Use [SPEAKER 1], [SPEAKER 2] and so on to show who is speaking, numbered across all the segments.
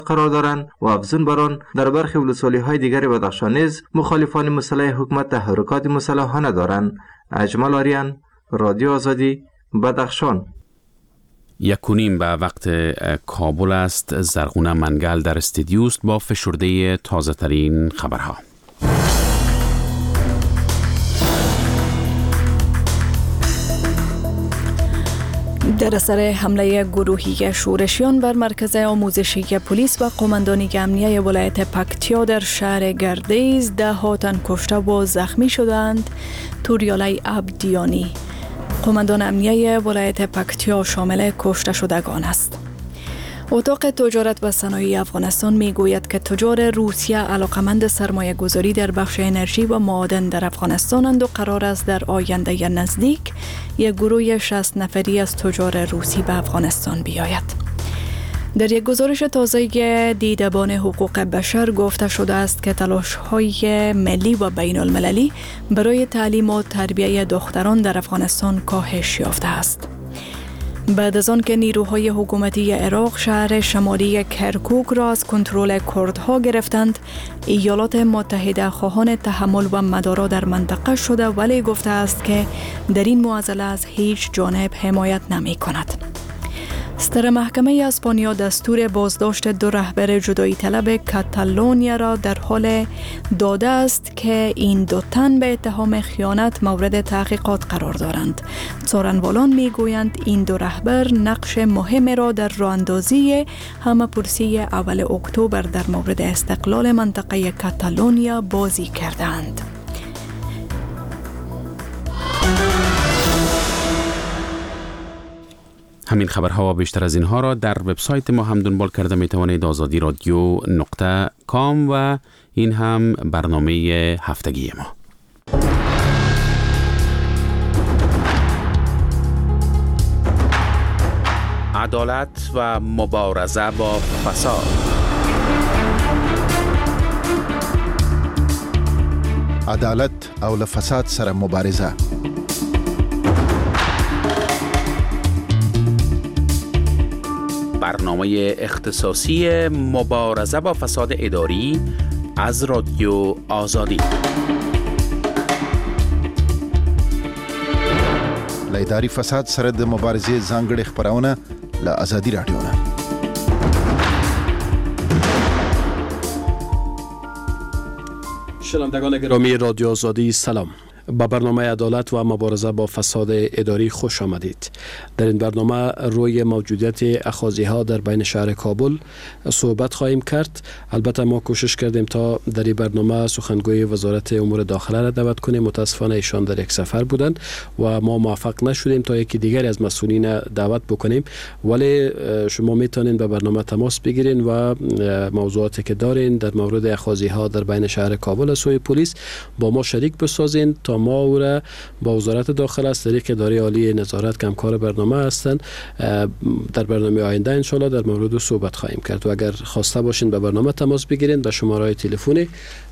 [SPEAKER 1] قرار دارند و افزون بر آن در برخی ولسوالی‌های دیگر بدخشان نیز مخالفان مسلح حکومت تحرکات مسلحانه دارند. اجمل آریان، رادیو آزادی، بدخشان.
[SPEAKER 2] 1:30 به وقت کابل است. زرغونه منگل در استودیو است با فشرده تازه ترین خبرها.
[SPEAKER 3] در اثر حمله گروهی شورشیان بر مرکز آموزشی پلیس و قماندانی امنیه ولایت پکتیا در شهر گردیز 10 تن کشته و زخمی شدند. توریالی عبدیانی، قماندان امنیه ولایت پکتیا، شامل کشته شدگان است. اتاق تجارت و صنایع افغانستان می گوید که تجار روسیه علاقمند سرمایه گذاری در بخش انرژی و معادن در افغانستانند و قرار است در آینده نزدیک یک گروه 60 نفری از تجار روسی به افغانستان بیاید. در یک گزارش تازه دیدبان حقوق بشر گفته شده است که تلاش‌های ملی و بین المللی برای تعلیم و تربیت دختران در افغانستان کاهش یافته است. بعد از آن که نیروهای حکومتی عراق شهر شمالی کرکوک را از کنترل کردها گرفتند، ایالات متحده خواهان تحمل و مدارا در منطقه شده، ولی گفته است که در این معضله از هیچ جانب حمایت نمی کند. ستر محکمه اسپانیا دستور بازداشت 2 رهبر جدایی طلب کاتالونیا را در حال داده است که این 2 تن به اتهام خیانت مورد تحقیقات قرار دارند. څارنوالان میگویند این 2 رهبر نقش مهمی را در راه‌اندازی همه‌پرسی اول اکتبر در مورد استقلال منطقه کاتالونیا بازی کردند.
[SPEAKER 2] همین خبرها و بیشتر از اینها را در وبسایت ما هم دنبال کرده می توانید، azadiradio.com، و این هم برنامه هفتگی ما. عدالت و مبارزه با فساد.
[SPEAKER 4] عدالت او له فساد سره مبارزه.
[SPEAKER 2] برنامه اختصاصی مبارزه با فساد اداری از رادیو آزادی.
[SPEAKER 4] له اداري فساد سره د مبارزې ځانګړي خبرونه له آزادي رادیو نه.
[SPEAKER 5] شنوندگان گرامی رادیو آزادی، سلام. با برنامه عدالت و مبارزه با فساد اداری خوش آمدید. در این برنامه روی موجودیت اخاذی‌ها در بین شهر کابل صحبت خواهیم کرد. البته ما کوشش کردیم تا در این برنامه سخنگوی وزارت امور داخله را دعوت کنیم. متاسفانه ایشان در یک سفر بودند و ما موفق نشدیم تا یکی دیگر از مسئولین دعوت بکنیم، ولی شما میتونین به برنامه تماس بگیرین و موضوعاتی که دارین در مورد اخاذی‌ها در بین شهر کابل از سوی پلیس با ما شریک بسازین تا ما او را با وزارت داخله از طریق اداره عالی نظارت که همکار برنامه هستند در برنامه آینده انشالله در مورد صحبت خواهیم کرد. و اگر خواسته باشین به برنامه تماس بگیرین به شماره تلفنی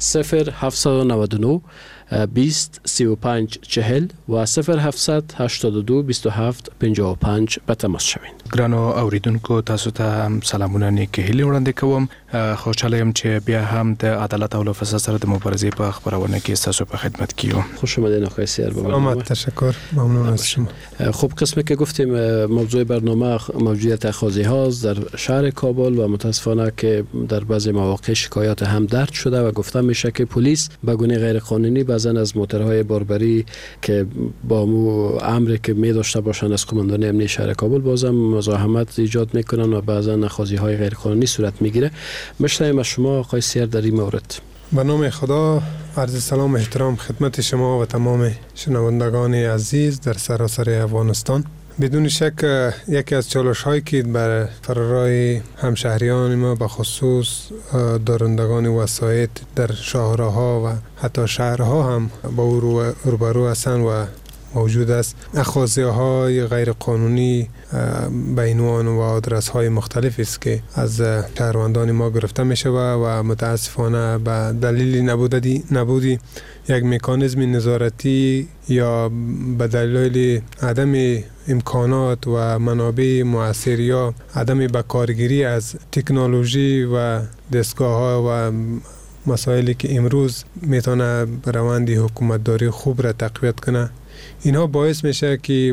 [SPEAKER 5] 0799 20 35 40 و 0700 82 27 55 به تماس شوین.
[SPEAKER 6] ګرانو اوریدونکو، تاسو ته هم سلامونه نیکې هیلې وړاندې کوم. خوشحاله یم چې بیا هم د عدالت او فساد سره د مبارزې په خبرونه کې تاسو په خدمت کې یو.
[SPEAKER 5] خوش آمدید آقای سیر.
[SPEAKER 7] سلامت، تشکر، ممنون از شما.
[SPEAKER 5] خب قسمی که گفتیم موضوع برنامه موجودیت اخاذی هاست در شهر کابل و متاسفانه که در بعضی مواقع شکایات هم درج شده و گفته میشه که پلیس به گونه غیر قانونی بعضن از موتورهای باربری که با امری که می داشته باشند از قماندان امنیه شهر کابل بازم مزاحمت ایجاد میکنن و بعضن اخاذی‌های غیر قانونی صورت میگیره. مشتایم از شما آقای سیر در این مورد.
[SPEAKER 7] به نام خدا، عرض سلام و احترام خدمت شما و تمام شنوندگان عزیز در سراسر افغانستان. بدون شک یکی از چالش هایی که بر فرارای همشهریان ما به خصوص دارندگان وسایط در شاهراها و حتی شهرها هم با او روبرو هستند و موجود است. اخاذی‌های غیر قانونی به عنوان و آدرس های مختلف است که از شهروندان ما گرفته می شود و متاسفانه به دلیل نبودی یک مکانیزم نظارتی یا به دلیل عدم امکانات و منابع مؤثر یا عدم بکارگیری از تکنولوژی و دستگاه‌ها و مسائلی که امروز میتونه روند حکومتداری خوب را تقویت کنه، اینها باعث میشه که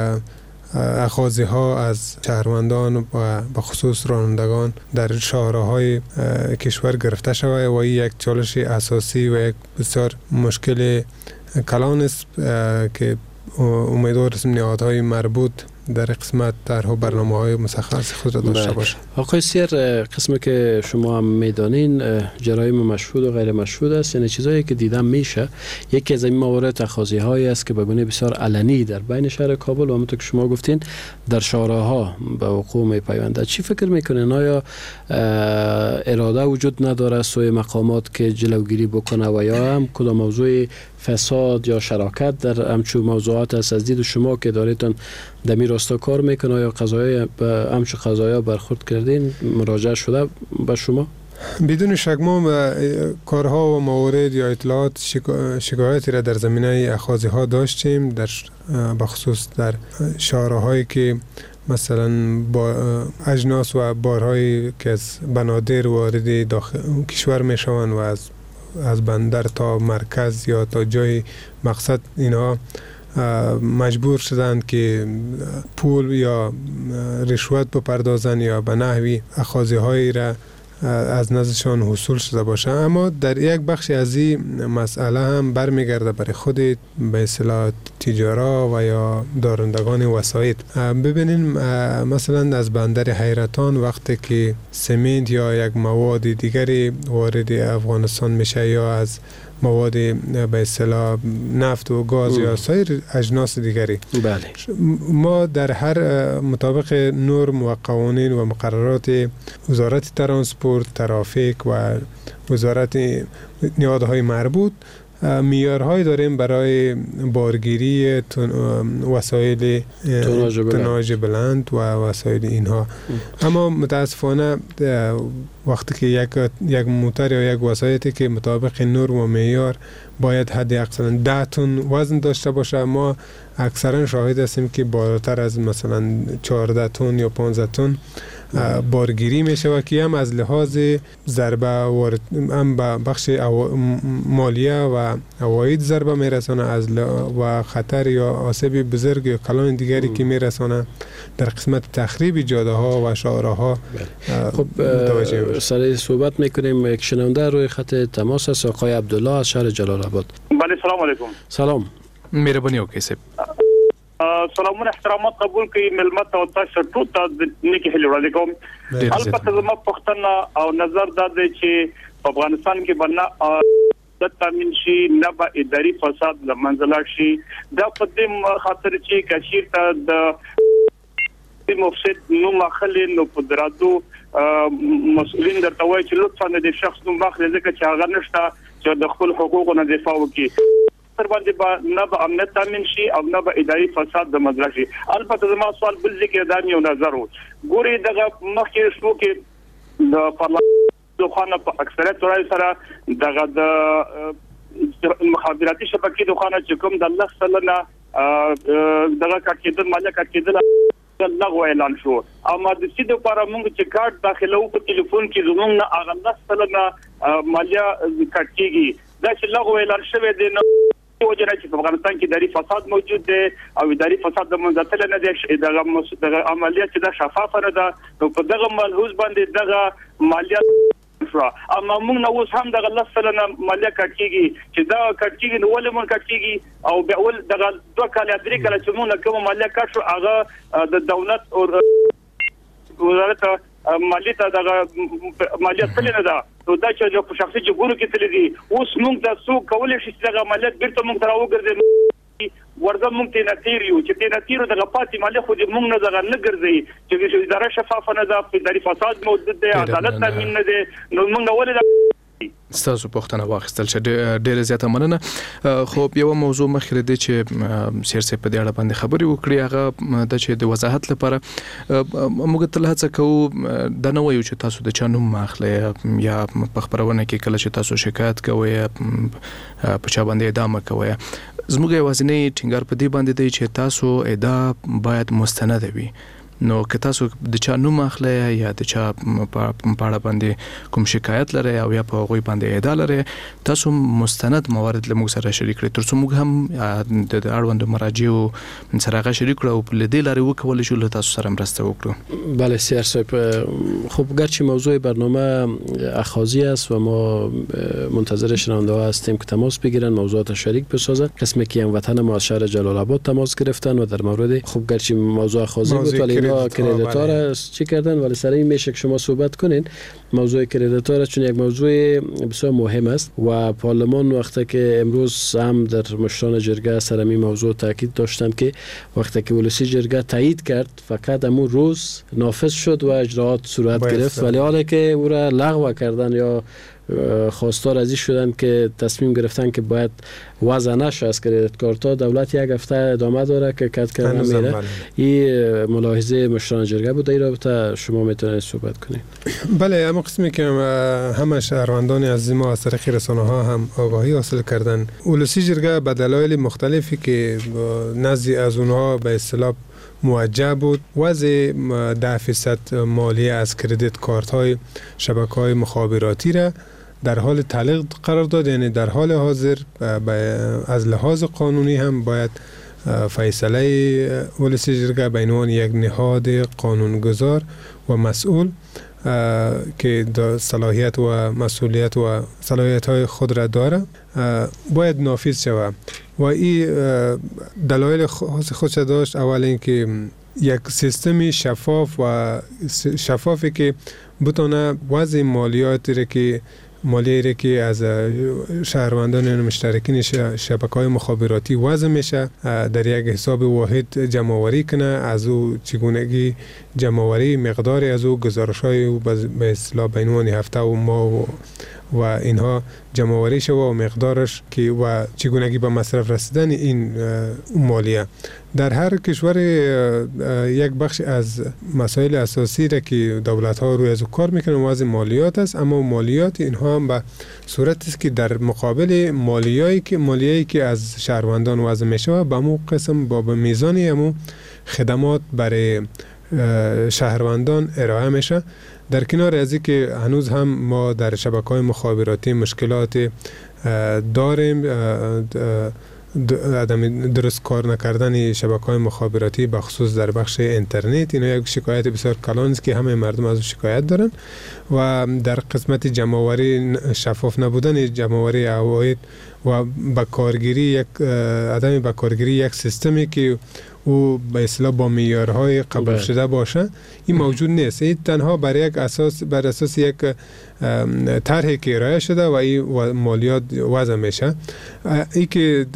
[SPEAKER 7] اخاذه ها از شهروندان و به خصوص رانندگان در شاهراهای کشور گرفته شود و این یک چالش اساسی و یک بسیار مشکل کلان است که امیدوار هستیم نهادهای مربوط در قسمت طرح برنامه‌های مشخص خود را داشته باشه.
[SPEAKER 5] آقای سیر، قسمی که شما هم میدانین جرایم مشهود و غیر مشهود است، یعنی چیزایی که دیدن میشه. یکی از این موارد تخاذی هایی است که به گونه بسیار علنی در بین شهر کابل و همونطور که شما گفتین در شهرها به وقوع میپیونده. چی فکر میکنین؟ آیا اراده وجود نداره سوی مقامات که جلوگیری بکنه و یا هم کدام موضوع فساد یا شراکت در همچون موضوعات است از دید شما که داریتون دمی راستا کار میکنه یا قضایای به همچون قضایا برخورد کردین، مراجعه شده به شما؟
[SPEAKER 7] بدون شک ما کارها و موارد یا اطلاعات شکایتی را در زمینه اخاذه ها داشتیم، در بخصوص در شهرهایی که مثلا با اجناس و بارهایی که از بنادر وارد داخل کشور میشوند و از بندر تا مرکز یا تا جای مقصد اینها مجبور شدند که پول یا رشوت بپردازند یا به نحوی اخاذه هایی را از نزدشان حصول شده باشه. اما در یک بخش از این مسئله هم برمیگرده برای خود به اصطلاح تجارا و یا دارندگان وسایط. ببینین مثلا از بندر حیرتان وقتی که سمنت یا یک مواد دیگری وارد افغانستان میشه یا از مواد به اصطلاح نفت و گاز یا سایر اجناس دیگری،
[SPEAKER 5] بله، ما
[SPEAKER 7] در هر مطابق نرم و قوانین و مقررات وزارت ترانسپورت، ترافیک و وزارت نهادهای مربوط معیارهایی داریم برای بارگیری وسایل توناژ بلند و وسایل اینها. اما متاسفانه وقتی که یک موتر یا یک وسایلی که مطابق نرم و معیار باید حد اقصا 10 تن وزن داشته باشه، ما اکثرا شاهد هستیم که بالاتر از مثلا 14 تن یا 15 تن بارگیری میشه و که هم از لحاظ ضربه هم به بخش مالیه و عواید ضربه میرسانه و خطر یا آسیب بزرگ یا کلان دیگری که میرسانه در قسمت تخریب جاده ها و شوارها.
[SPEAKER 5] خب سر صحبت میکنیم. یک شنونده روی خط تماس است، آقای عبدالله از شهر جلال آباد.
[SPEAKER 8] بله، سلام علیکم.
[SPEAKER 5] سلام.
[SPEAKER 6] مهرباني وکړئ صاحب.
[SPEAKER 8] سلامونه احترامات قبول کړئ ملمت او تاسو ټول ته نیکی هیله وړاندې کوم. البته زما پښتنه او نظر دا دی چې په افغانستان کې بنا د تامین شي نه به اداري فساد لمنځل شي. دا په دې خاطر چې کشیر ته د مفسد نو مخلي نو قدرتو مسؤلین درته وایي چې لطفا د شخص نو مخلي ځکه چې هغه نشته چې د خپل حقوقو نه دفاع وکړي. تر باندې نه به امنیت تامین شي او نه به اداري فساد د مدرسې شي. البته زما سوال بل ذکر دا یو نظر و ګوري دغه مخکې شو کې د پارلمان خانه په اکثریت ورای سره دغه د مخابراتي شبکې د خانه چې کوم د الله سلنه دغه کټیدل مالیه کټیدل لغوه اعلان شو. اما د سیده لپاره موږ چې کارت داخلو په ټلیفون کې زموږ نه اغه سلنه مالیه کټیږي. دا چې لغوه اعلان شوی دی نو وجه چې په افغانستان کې اداري فساد موجود دی او اداري فساد د منځتل نه دی، دغه عملیات چې د شفاف نه ده نو په دغه ملحوظ باندې دغه مالیات شو. اما موږ نو اوس هم دغه لسلنه مالیه کټیږي چې دا کټیږي نو ولې مونږ کټیږي او به ول دغه 2 کال 3 کال چې موږ کوم مالیه کټ شو هغه د دولت او وزارت مالیه ته دغه مالیه تل نه ده نو دا چې په شخصي جګورو کې تل دي. اوس موږ د سو کولای شي چې دغه مالیه بیرته موږ تراو ګرځي ورته موږ ته نتیریو چې ته نتیرو دغه پاتې مالیه خو دې موږ نه دغه نه ګرځي چې اداره شفافه نه ده، اداري فساد موجود دی، عدالت تامین نه دی. نو موږ ولې
[SPEAKER 6] ستاسو پوښتنه واخیستل چې ډېر زیاته مننه. خو یو موضوع مخکې دی چې سیاسي په دې اړه باندې خبرې وکړي، هغه د چې د وضاحت لپاره موږ تل هڅه کوو د نو یو چې تاسو د چانو ماخله یا په خبرونه کې کله چې تاسو شکایت کوئ په چا باندې ادامه کوئ زموږ یوازینی ټینګار په دې باندې دی چې تاسو ادعا باید مستند وي. نو که تاسو د چا نوم اخلئ یا د چا په اړه باندې کوم شکایت لرئ او یا په هغوی باندې ادعا لرئ، تاسو مستند موارد له موږ سره شریک کړئ ترڅو موږ هم د اړوندو مراجعو سره هغه شریک کړو او له دې لارې وکولی شو له تاسو سره مرسته وکړو.
[SPEAKER 5] بله سیار صاحب، خب گرچه موضوع برنامه اخاذی است و ما منتظر شنونده ها هستیم که تماس بگیرن، موضوعات شریک بسازن. قسمی که هموطن ما از شهر جلال آباد تماس گرفتن و در مورد خب گرچه موضوع اخاذی بود ولی اینا کردیتور چی کردن، ولی سر این میشه که شما صحبت کنین موضوع کردیتور، چون یک موضوع بسیار مهم است و پارلمان وقتی که امروز هم در مشران جرگه سر این موضوع تاکید داشتن که وقتی که ولسی جرگه تایید کرد فقط همون روز نافذ شد و اجراعات صورت گرفت، ولی حالا که او را لغو کردن یا خواستار ازی شدن که تصمیم گرفتن که باید وضع نشه از کردیت کارتا، دولت یک هفته ادامه داره که کد کردن میره. این ملاحظه مشران جرگه بود. این رابطه شما میتونید صحبت کنید.
[SPEAKER 7] بله، اما قسمی که همه شهروندان عزیز ما از طریق رسانه ها هم آگاهی حاصل کردن، ولسی جرگه به دلایل مختلفی که نزد از اونها به اصطلاح موجه بود، وضع 10% مالیه از کردیت کارت های شبکه های مخابراتی را در حال تعلیق قرار داد. یعنی در حال حاضر از لحاظ قانونی هم باید فیصله ولسی جرگه به عنوان یک نهاد قانونگذار و مسئول که صلاحیت و مسئولیت و صلاحیت های خود را داره باید نافذ شود. و این دلایل خودش داشت. اول اینکه یک سیستم شفافی که بتونه وضع مالیاتی که از شهروندان مشترکین شبکه‌های مخابراتی وضع میشه در یک حساب واحد جمع‌آوری کنه، از او چگونگی جمع‌آوری مقداری از او گزارش‌های به اصطلاح به عنوان هفته و ماه و اینها جمع‌آوری شود و مقدارش که و چگونگی به مصرف رسیدن این مالیه. در هر کشور یک بخش از مسائل اساسی را که دولت‌ها روی از کار میکنن وضع مالیات است، اما مالیات اینها هم به صورتی است که در مقابل مالیایی که از شهروندان وضع میشه به مو قسم با میزانی همو خدمات برای شهروندان ارائه میشه. در کنار از که هنوز هم ما در شبکه‌های مخابراتی مشکلات داریم، درست کار نکردن شبکه‌های مخابراتی بخصوص در بخش اینترنت، اینا یک شکایت بسیار کلان است که همه مردم از شکایت دارن. و در قسمت جمع‌آوری شفاف نبودن جمع‌آوری عواید و عدم بکارگیری یک سیستمی که او به اصطلاح با معیارهای قبول شده باشه، این موجود نیست. این تنها بر اساس یک طرحی که ارائه شده و این مالیات وضع میشه. این که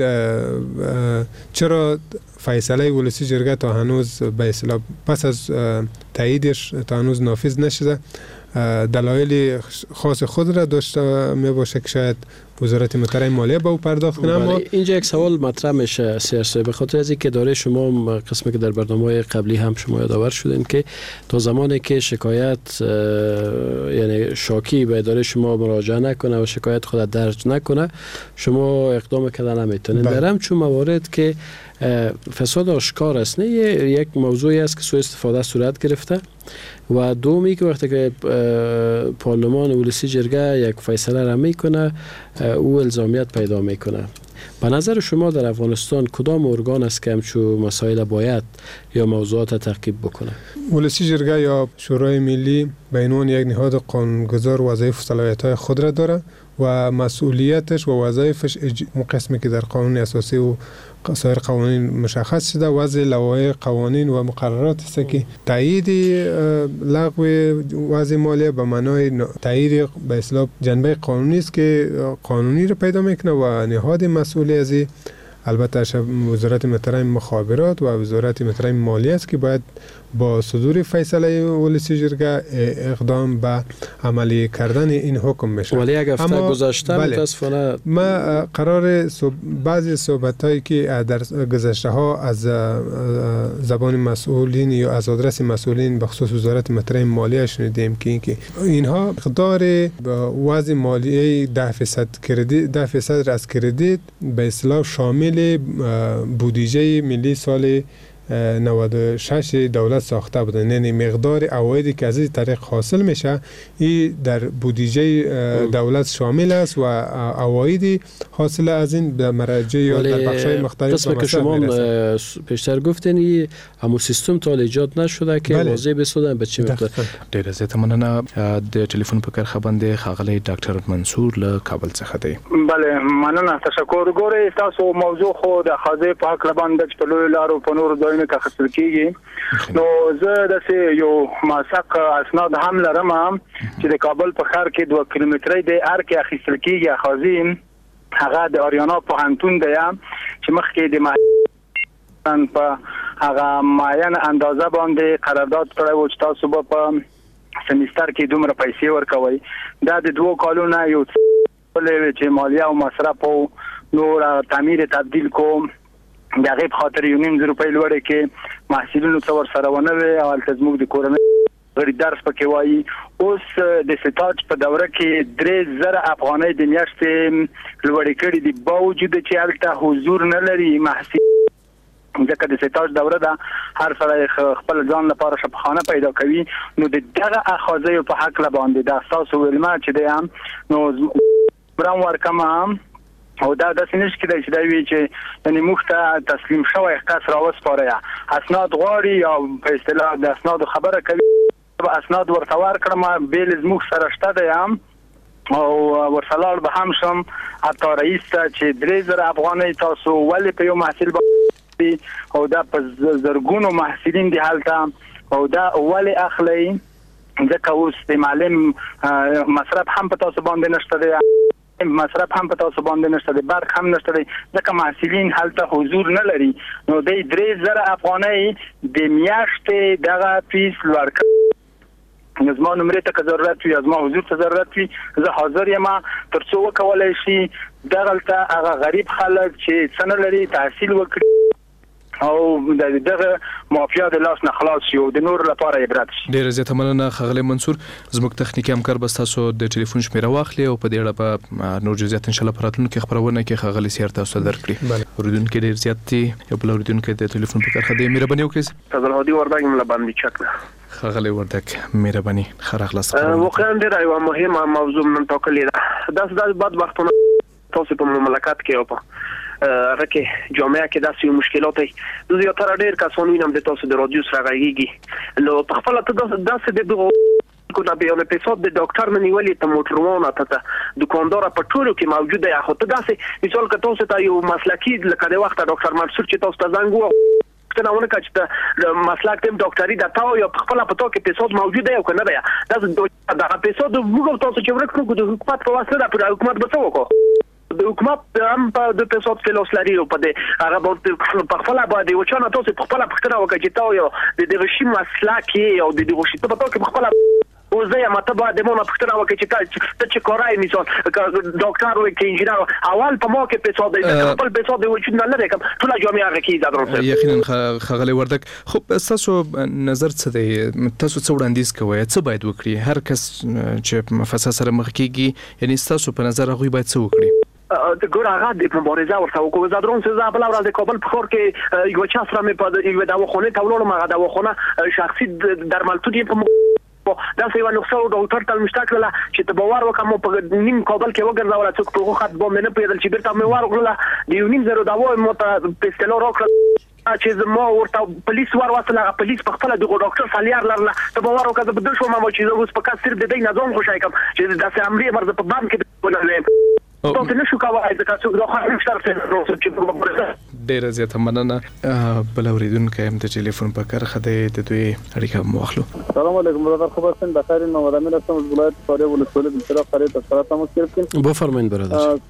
[SPEAKER 7] چرا فیصله ولسی جرگه تا هنوز به اصطلاح پس از تاییدش تا هنوز نافذ نشده، دلایل خاص خود را داشته می باشه که شاید وزارت محترم مالیه به او پرداخت کنه. اما
[SPEAKER 5] اینجا یک سوال مطرح میشه سیاسی، به خاطر از اینکه داره شما قسمی که در برنامه‌های قبلی هم شما یادآور شدین که تا زمانی که شکایت یعنی شاکی به اداره شما مراجعه نکنه و شکایت خود درج نکنه شما اقدام کردن نمیتونین. در همچون موارد که فساد آشکار است، نه یک موضوعی است که سوء استفاده صورت گرفته و دومی که وقتی که پارلمان ولسی جرگه یک فیصله را میکنه او الزامیت پیدا میکنه. به نظر شما در افغانستان کدام ارگان است که همچون مسائل باید یا موضوعات تعقیب بکنه؟
[SPEAKER 7] ولسی جرگه یا شورای ملی به عنوان یک نهاد قانونگذار وظایف و صلاحیت‌های خود را داره و مسئولیتش و وظایفش قسمی که در قانون اساسی و سایر قوانین مشخص شده، وضع لوایح قوانین و مقررات است که تایید لغو وضع مالیه به معنای تایید به اصطلاح جنبه قانونی است که قانونی را پیدا میکنه و نهاد مسئول از البته وزارت محترم مخابرات و وزارت محترم مالیه است که باید با صدور فیصله ولسی جرگه اقدام به عملی کردن این حکم میشه.
[SPEAKER 5] ولی یک هفته گذشته متاسفانه
[SPEAKER 7] ما قرار بعضی صحبتایی که در گذشته ها از زبان مسئولین یا از آدرس مسئولین بخصوص وزارت محترم مالیه شنیدیم که اینها مقدار وضع مالیه 10% از کردیت به اصطلاح شامل کل بودجه ملی سال 96 دولت ساخته بوده، یعنی مقدار عوایدی که از این طریق حاصل میشه این در بودجه دولت شامل است و عوایدی حاصل از این به مراجع یا در بخش‌های مختلف
[SPEAKER 5] قسم که شما پیشتر گفتین همون سیستم تا ایجاد نشده که واضح بسودن به چی مقدار.
[SPEAKER 6] ډیره زیاته مننه. د ټلیفون په کرخه باندې ښاغلی ډاکټر منصور له کابل څخه دی.
[SPEAKER 9] بله مننه، تشکر. ګورئ تاسو موضوع خو د خاصه په حق باندې چې په لوی لارو په نور ځایونو کې اخیستل کیږي، نو زه د یو ماسک اسناد هم لرم چې د کابل په ښار کې 2 کیلومترۍ د ار کې اخیستل کیږي. خازین هغه د اریانا پوهنتون دی چې مخکې د په هغه معین اندازه باندې قرارداد کړی و چې تاسو به په سمستر کې دومره پیسې ورکوي. دا د 2 کالونو یو څه چې مالیه او مصرف او نور تعمیر تبدیل کوم دغه په خاطر 1.5 روپۍ لوړه کې محصولونو څور سره ونه وي او تزموږ د کورنۍ غړي درس پکې وایي. اوس د ستاج په دوره کې 3000 افغانۍ د میاشتې لوړې کړې دي، باوجود چې هلته حضور نه لري محصول. ځکه د ستاج دوره ده هر سره خپل ځان لپاره شپخانه پیدا کوي. نو د دغه اخاذې په حق لباندې د اساس ویلما چې دی نو برام ورکم او دا د سینش کې د شدوی چې یعنی مخته تسلیم شوی کس راوسپاره اسناد غواړي او په اصطلاح د اسناد خبره کوي. اسناد ورته ورکړم بیل زموږ سره شته دی او ورسلال به هم شم حتی رئیس ته چې 3000 افغانۍ تاسو ولې په یو محصول او دا په زرګونو محصلین دی حالته او دا ولې اخلي، ځکه اوس د معلم مصرف هم په تاسو باندې نشته دی، مصرف هم په تاسو باندې نشته دی، برق هم نشته دی، ځکه محصلین هلته حضور نه لري. نو د 3000 افغانۍ د میاشتې دغه فیس ورکړي. زما نمرې ته ضرورت وي، زما حضور ته ضرورت وي، زه حاضر یم ترڅو وکولای شي دغلته هغه غریب خلک چې څه نه لري تحصیل وکړي او دغه مافیا د لاس نه خلاص شي او د نور لپاره عبرت شي.
[SPEAKER 6] ډیره زیاته مننه ښاغلی منصور. زموږ تخنیکی همکار به تاسو د ټلیفون شمیره واخلي او په دې اړه به نور جزئیات ان شاء الله په راتلونکي خبرونه کې ښاغلی سیر تاسو درکړي. اوریدونکو ډیر زیات دي یو بل اوریدونکو د ټلیفون په کرخه دی. مهرباني وکړئ.
[SPEAKER 10] فضل هادي وردګ مله باندې چکنه.
[SPEAKER 6] ښاغلی وردګ مهرباني خراغلاس.
[SPEAKER 10] واقعا ډیره یو مهمه موضوع نن ټاکلې ده. دا بعد وختونه تاسو په مملکت کې او په رکه جامعه کې داسې مشکلات دي. زیاتره ډیر کسان وینم د تاسو د رادیو سره غږیږي نو په خپل ته داسې د کنه به یو اپیزود د ډاکټر منیولې ته موټروان ته دکاندار په ټولو کې موجود دی. خو ته داسې مثال که تاسو ته یو مسلکی لکه د وخت ډاکټر منصور چې تاسو ته زنګ وو کنه ونه کچ ته مسلک تیم ډاکټري د تاو یا خپل په تو کې اپیزود موجود دی او کنه دی دا اپیزود وګورئ تاسو چې ورکړو د حکومت په واسطه د حکومت به څه وکړو. د حکومت هم په د اپیزود کې لوس لري او په دې هغه په خپل باندې و چې نه تاسو په خپل پښتنه وکړي چې تاو یو د دغه شی مسلک او د دغه شی په تو کې خپل او زه یم ته به د مونږ پښتنه وکړي چې ته چې کورای مثال ډاکټر او کې انجینر اول په مو کې اپیزود د خپل اپیزود د وجود نه لري کوم ټول جامعه کې دا درته
[SPEAKER 6] یقینا ښاغلی وردګ. خو تاسو نظر څه دی؟ تاسو څه وړاندیز کوئ څه باید وکړي هر کس چې فساد سره مخ کیږي؟ یعنی تاسو په نظر هغه باید څه وکړي؟
[SPEAKER 10] د ګور هغه د مبارزه ورته وکړو. زه درون څه بل ورځ د کابل په خور کې یو چا سره مې په یو دواخانه ته ولاړم. هغه دواخانه شخصي درملتون په دا څه یو نقصان ډاکټر ته مشتاقله چې ته باور وکم په نیم کابل کې وګرځول چې په خط باندې نه پیدل چې بیرته مې ورغله د یو نیم زره دوا مو ته پستلو راکړه چې ما ورته پولیس ورواصله. پولیس په خپل د ډاکټر سالیار لرله ته باور وکړه په دښو ما چې اوس په کار صرف د دې نظام خوشای کوم چې د امرې مرزه په بام کې ولولې تاسو نشو کولای ځکه چې د خارج شرط چې په مبارزه.
[SPEAKER 6] ډیره زیاته مننه. بل اوریدونکو هم د ټلیفون په کرخه د دوی اړیکه مواخلو.
[SPEAKER 11] السلام علیکم برادر، خوب هستین؟ بخیر. نام من هستم از ولایت فاریاب ولسوالی بلچراغ قریه تا تماس گرفتیم.
[SPEAKER 5] بفرمایید برادر.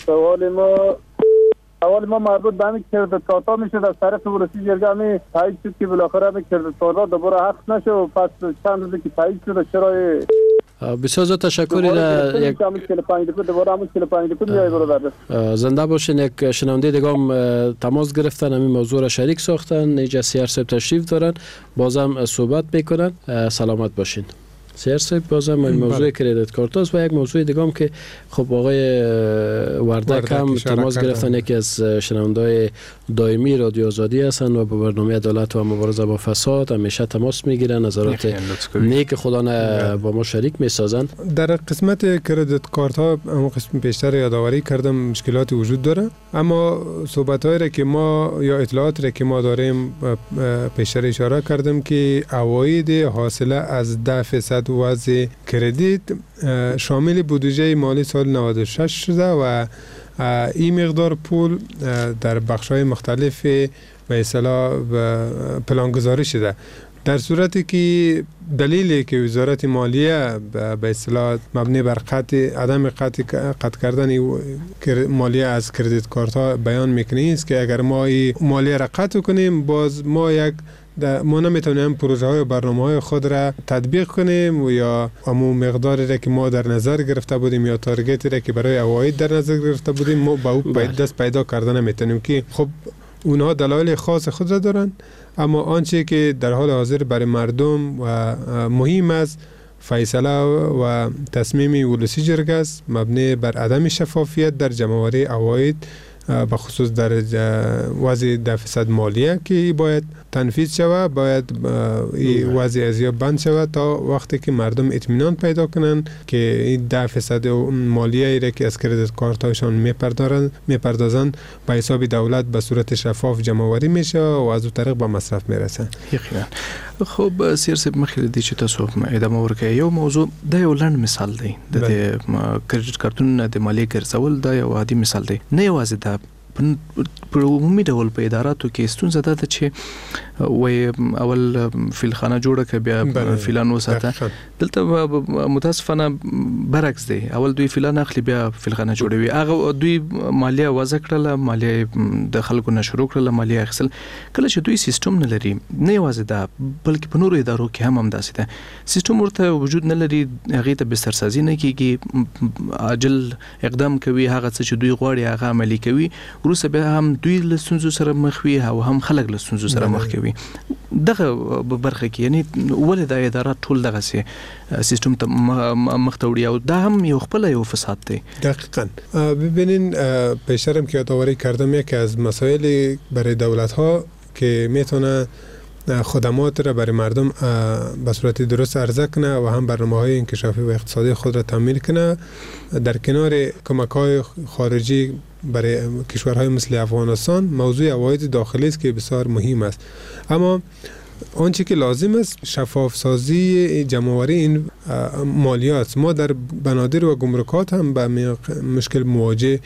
[SPEAKER 11] سوال ما مربوط به همین کرد تاتا میشه در طرف ورسی جرگه می تایید شد که بالاخره همین کرد تاتا دوباره حق نشه و پس چند روزی که تایید شده چرا
[SPEAKER 5] بسیار زیاد تشکر. زنده باشین. یک شنونده دیگه هم تماس گرفتن همین موضوع را شریک ساختن. اینجا سیار صاحب تشریف دارن بازم صحبت میکنن. سلامت باشین. سیر صاحب بازم موضوع کردیت کارت است و یک موضوع دیگه هم که خب آقای وردک هم تماس گرفتن، یکی از شنونده‌های دائمی رادیو آزادی هستند و با برنامه عدالت و مبارزه با فساد همیشه تماس میگیرن، نظرات نیک خدا با ما شریک میسازن.
[SPEAKER 7] در قسمت کردیت کارت ها اما قسم بیشتر یادآوری کردم مشکلاتی وجود داره، اما صحبت‌هایی را که ما یا اطلاعاتی را که ما داریم بیشتر اشاره کردم که عواید حاصله از 10% وضع کردیت شامل بودجه مالی سال 96 شده و این مقدار پول در بخش‌های مختلف به اصطلاح پلانگذاری شده، در صورتی که دلیلی که وزارت مالیه به اصطلاح مبنی بر عدم قطع کردن مالیه از کردیت کارت ها بیان میکنه است که اگر ما مالیه را قطع کنیم باز ما نمیتونیم پروژه های و برنامه های خود را تطبیق کنیم و یا همون مقداری را که ما در نظر گرفته بودیم یا تارگتی را که برای عواید در نظر گرفته بودیم ما با او دست پیدا کردن نمیتونیم که خب اونها دلایل خاص خود را دارن، اما آنچه که در حال حاضر برای مردم و مهم است فیصله و تصمیم ولسی جرگه است مبنی بر عدم شفافیت در جمع‌آوری عواید بخصوص در وضع 10% مالیه که باید تنفیذ شود، باید وضع ازیا بند شود تا وقتی که مردم اطمینان پیدا کنن که این 10% مالیه را که از کردیت کارت هایشان میپردازند به حساب دولت به صورت شفاف جمع‌آوری میشه و از اون طریق به مصرف میرسن.
[SPEAKER 6] یقینا. خب سیرسب مخکې د چې تاسو ادامه ورکړئ یو موضوع د یو لنډ مثال دی د کریډټ کارتونو د مالیې ګرځول دا یو عادي مثال دی، نه یوازې دا په عمومي ډول په اداراتو کې ستونزه ده چې وای اول فیلخانه جوړه ک بیا فیلان وساته، دلته متاسفانه برعکس دی، اول دوی فیلان اخلي بیا فیلخانه جوړوي، هغه دوی مالیه وضع کړله، مالیه د خلکو نه شروع کړله مالیه اخیستل، کله چې دوی سیستم نه لري نه یوازې دا بلکې په نورو ادارو کې هم همداسې ده، سیستم ورته وجود نه لري، هغه ته بسترسازي نه کیږي، عاجل اقدام کوي، هغه څه چې دوی غواړي هغه عملي کوي، وروسته بیا هم دوی له ستونزو سره مخ وي او هم خلک له ستونزو سره مخ کوي. دغه برخه کې یعنی ولې د ادارات ټول دغه سیستم ته مخ ته وړي او دا هم یو خپل یو فساد دی.
[SPEAKER 7] دقیقاً ببینین پیشترم که یادآوری کردم یکی از مسائل برای دولت ها که میتونه خدمات را برای مردم به صورت درست عرضه کنه و هم برنامه‌های انکشافی و اقتصادی خود را تامین کنه در کنار کمک‌های خارجی برای کشورهای مثل افغانستان موضوع عواید داخلی است که بسیار مهم است، اما آنچه که لازم است شفاف سازی جمع‌آوری این مالیات. ما در بنادر و گمرکات هم به مشکل مواجه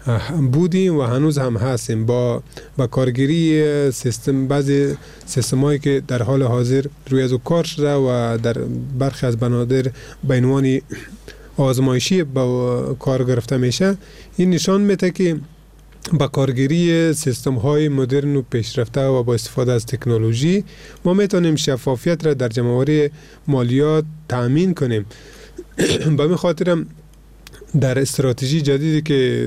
[SPEAKER 7] بودیم و هنوز هم هستیم با کارگیری سیستم، بعضی سیستمایی که در حال حاضر روی از کار شده و در برخی از بنادر به عنوان آزمایشی با کار گرفته میشه. این نشان میده که با کارگیری سیستم های مدرن و پیشرفته و با استفاده از تکنولوژی ما میتونیم شفافیت را در جمع‌آوری مالیات تأمین کنیم. به همین خاطر در استراتژی جدیدی که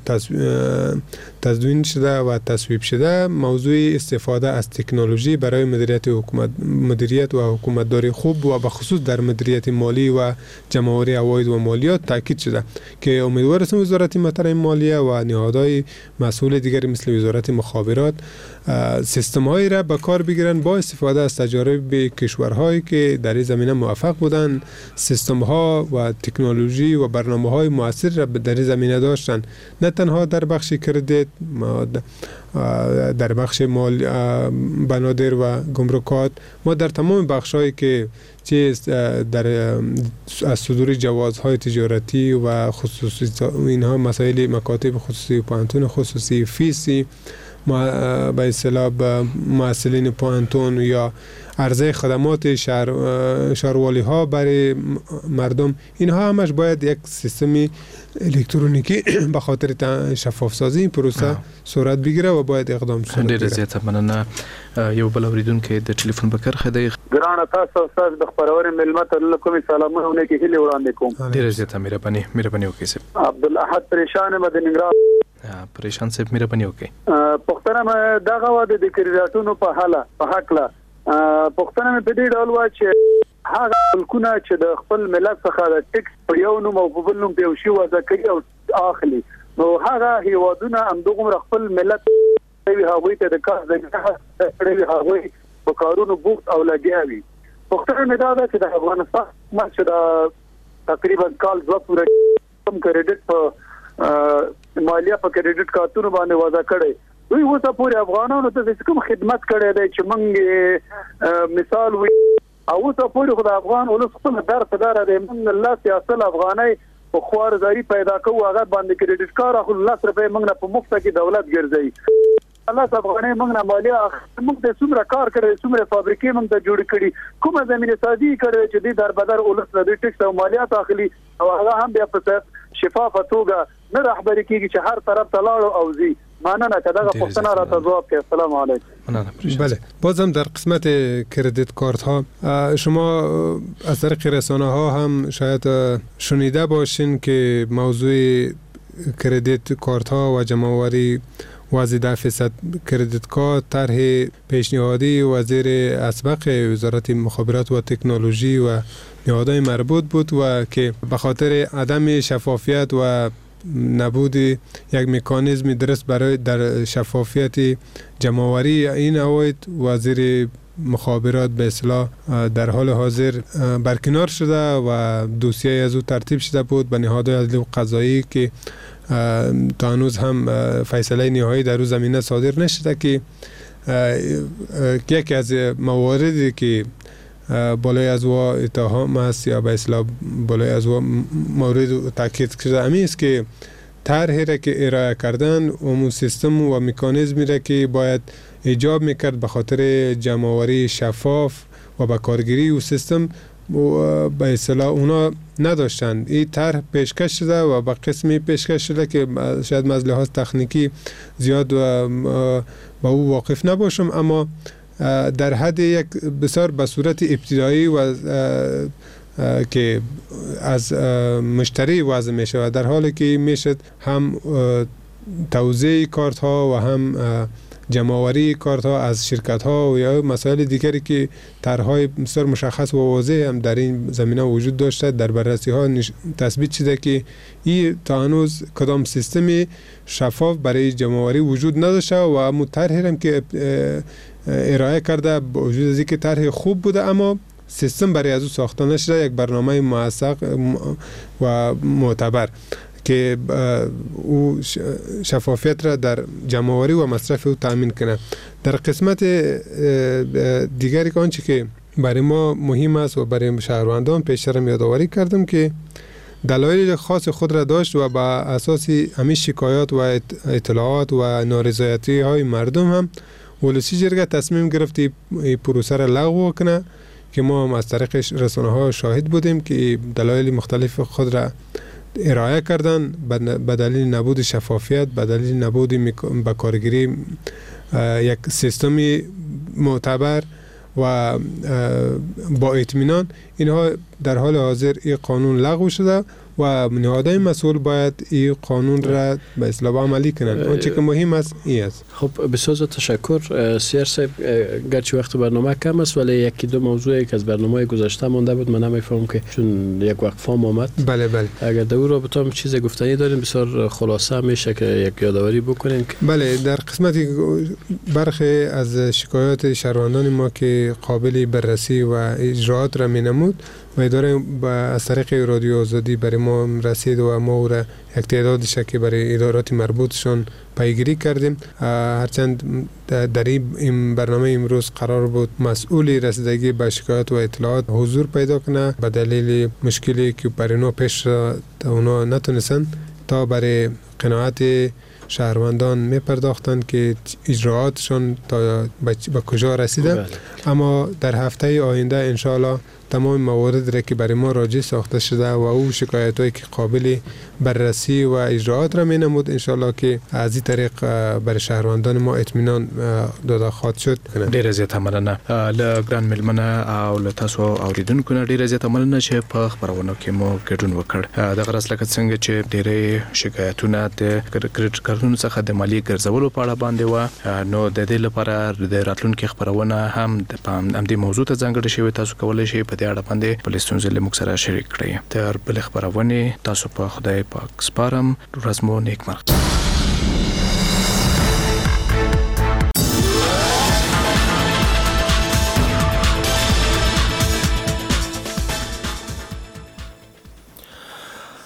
[SPEAKER 7] تدوین شده و تصویب شده موضوع استفاده از تکنولوژی برای مدیریت و حکومتداری خوب و به خصوص در مدیریت مالی و جمع‌آوری عواید و مالیات تاکید شده که امیدوار هستم وزارت محترم مالیه و نهادهای مسئول دیگری مثل وزارت مخابرات سیستم هایی را به کار بگیرن با استفاده از تجارب کشورهایی که در این زمینه موفق بودن، سیستم ها و تکنولوژی و برنامه های مؤثر را در این زمینه داشتن، نه تنها در بخش کردیت، در بخش مال بنادر و گمرکات، ما در تمام بخش هایی که در از صدور جوازهای تجارتی و خصوصی اینها مسائل مکاتب خصوصی، پانتون خصوصی، فیسی به اصطلاح مسئولین پانتون یا عرضه خدمات شهروالی ها برای مردم، اینها همش باید یک سیستم الکترونیکی به خاطر شفاف سازی این پروسه صورت بگیره و باید اقدام صورت بگیره.
[SPEAKER 6] ډیر زیاته مننه. یو بل اوریدونکو د ټلیفون په کرخه دی.
[SPEAKER 11] ګرانه تاسو استاد د خبروري ملمت لکم سلامونه کې هلي وړاندې کوم.
[SPEAKER 6] ډیر زیاته مهرباني وکړئ.
[SPEAKER 11] عبدالاحد پریشان مدن ننګرهار.
[SPEAKER 6] پریشان صاحب مهرباني وکړئ.
[SPEAKER 11] پښتنه دغه واده د کریډټونو په حق لا پښتنه په دې ډول وا چې هغه ملکونه چې د خپل ملت څخه د ټیکس په یو نوم او په بل نوم په شی وځه کوي او اخلي نو هغه هیوادونه همدغه خپل ملت وی هغه ته د کار ځای کړی هغه په کارونو بوخت او لګیاوي پښتون نه دا چې د افغانستان ماشه د تقریبا کال 2 پورې کم کریډټ په مالیه په کریډټ کارتونو باندې وځه کړی دوی اوسه پورې افغانانو ته کوم خدمت کړی دی چې موږ مثال وي او اوسه پورې خو د افغان ولس خپل درد دی موږ الله سیاست افغاني په خوارزاري پیدا کوو هغه باندې کریډټ کار خو 10 روپے موږ نه په مفت کې دولت ګرځي الله افغاني موږ نه مالیه موږ د څومره کار کړی څومره فابریکې موږ ته جوړ کړي کومه زمينه سازي کړی چې د دربدر ولس د ټیکس او مالیات اخلي او هغه هم بیا په شفافه توګه نه رهبری کیږي چې هر طرف ته لاړ او زی مانه کداغه پښتنه را ته جواب کوي السلام علیکم
[SPEAKER 7] بله بازم در قسمت کردیت کارت ها شما از طریق رسانه ها هم شاید شنیده باشین که موضوع کردیت کارت ها و جمع‌آوری وضع 10% کردیت کارت طرح پیشنهادی وزیر اسبق وزارت مخابرات و تکنولوژی و نهادهای مربوط بود و که به خاطر عدم شفافیت و نبود یک مکانیزم درست برای در شفافیت جمع‌آوری این اوایت وزیر مخابرات به اصطلاح در حال حاضر برکنار شده و دوسیه از او ترتیب شده بود به نهادهای عدلی و قضایی که تا هنوز هم فیصله نهایی در او زمینه صادر نشده که یکی از مواردی که بالای از او اتهام است یا به اصطلاح بالای از او مورد تاکید شده امی است که طرحی را که ارائه کردن اون سیستم و مکانیزمی را که باید ایجاب میکرد به خاطر جمع‌آوری شفاف و به کارگیری و سیستم به اصطلاح اونا نداشتند این طرح پیشکش شده و به قسمی پیشکش شده که شاید از لحاظ تکنیکی زیاد با او واقف نباشم اما در حد یک بسیار به صورت ابتدایی و که از مشتری وضع می شود در حالی که میشد هم توزیع کارت ها و هم جمع‌آوری کارت ها از شرکت ها و یا مسائل دیگری که طرح‌های بسیار مشخص و واضح هم در این زمینه وجود داشته در بررسی ها تثبیت شده که این تا هنوز کدام سیستم شفاف برای جمع‌آوری وجود نداشته و اما طرحی هم که ارائه کرده با وجود از اینکه طرح خوب بوده اما سیستم برای از او ساخته نشده یک برنامه موثق و معتبر که او شفافیت را در جمع‌آوری و مصرف او تامین کنه در قسمت دیگری که آنچه که برای ما مهم است و برای شهروندان پیشترم یادآوری کردم که دلایل خاص خود را داشت و با اساس همین شکایات و اطلاعات و نارضایتی های مردم هم ولسی جرگه تصمیم گرفت پروسه را لغو کنه که ما هم از طریق رسانه ها شاهد بودیم که دلایل مختلف خود را ارائه کردن به دلیل نبود شفافیت به دلیل نبود به کارگیری یک سیستمی معتبر و با اطمینان اینها در حال حاضر این قانون لغو شده و نهادهای مسئول باید این قانون را به اصلاح عملی کنند آنچه که مهم است این است.
[SPEAKER 5] خب بسیار تشکر سیار صاحب گرچه وقت برنامه کم است ولی یکی دو موضوعی که از برنامه گذشته مونده بود من نمیفهمم که چون یک وقفه آمد
[SPEAKER 7] بله
[SPEAKER 5] اگر در اون رابطه هم چیز گفتنی داریم بسیار خلاصه میشه که یک یادآوری بکنیم
[SPEAKER 7] بله در قسمت برخی از شکایات شهروندان ما که قابل بررسی و اجراعات را مینمود و اداره از طریق رادیو آزادی برای ما رسید و ما او را یک تعدادش که برای ادارات مربوطشان پیگیری کردیم هرچند در این برنامه امروز قرار بود مسئول رسیدگی به شکایات و اطلاعات حضور پیدا کنه به دلیل مشکلی که برای اونا پیش اونا نتونستن تا برای قناعت شهروندان میپرداختند که اجراعاتشان تا به کجا رسیده اما در هفته آینده انشاءالله تمام موارد را که برای ما راجع ساخته شده و او شکایت هایی که قابل بررسی و اجراعات را می نمود انشاءالله که از این طریق برای شهروندان ما اطمینان داده خواهد شد.
[SPEAKER 6] ډیر زیات مننه له ګران ملمنه او له تاسو اوریدونکو نه ډیر زیات مننه چې په خبرونه کې مو ګډون وکړ د غرض لکه څنګه چې ډیرې شکایتونه د کریډټ کارتونو څخه د مالی ګرځولو په اړه باندې و نو د دې لپاره د راتلونکو خبرونه هم د همدې موضوع ته ځانګړې شوی تاسو کولای شئ په په دې اړه باندې په لستونزې له موږ سره شریک کړئ. تر بل خبرونه تاسو په خدای پاک سپارم. ورځ مو نیکمرغه.